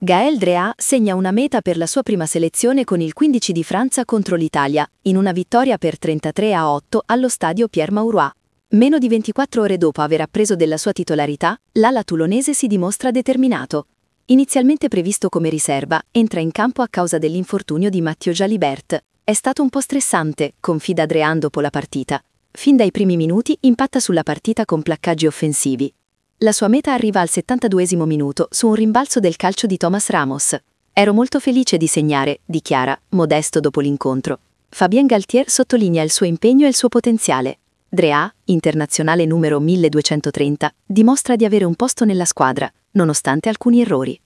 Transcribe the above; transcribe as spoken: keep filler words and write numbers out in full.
Gaël Drea segna una meta per la sua prima selezione con il quindici di Francia contro l'Italia, in una vittoria per trentatré a otto allo stadio Pierre-Mauroy. Meno di ventiquattro ore dopo aver appreso della sua titolarità, l'ala toulonese si dimostra determinato. Inizialmente previsto come riserva, entra in campo a causa dell'infortunio di Mathieu Jalibert. È stato un po' stressante, confida Drea dopo la partita. Fin dai primi minuti impatta sulla partita con placcaggi offensivi. La sua meta arriva al settantaduesimo minuto su un rimbalzo del calcio di Thomas Ramos. Ero molto felice di segnare, dichiara, modesto dopo l'incontro. Fabien Galtier sottolinea il suo impegno e il suo potenziale. Drea, internazionale numero milleduecentotrenta, dimostra di avere un posto nella squadra, nonostante alcuni errori.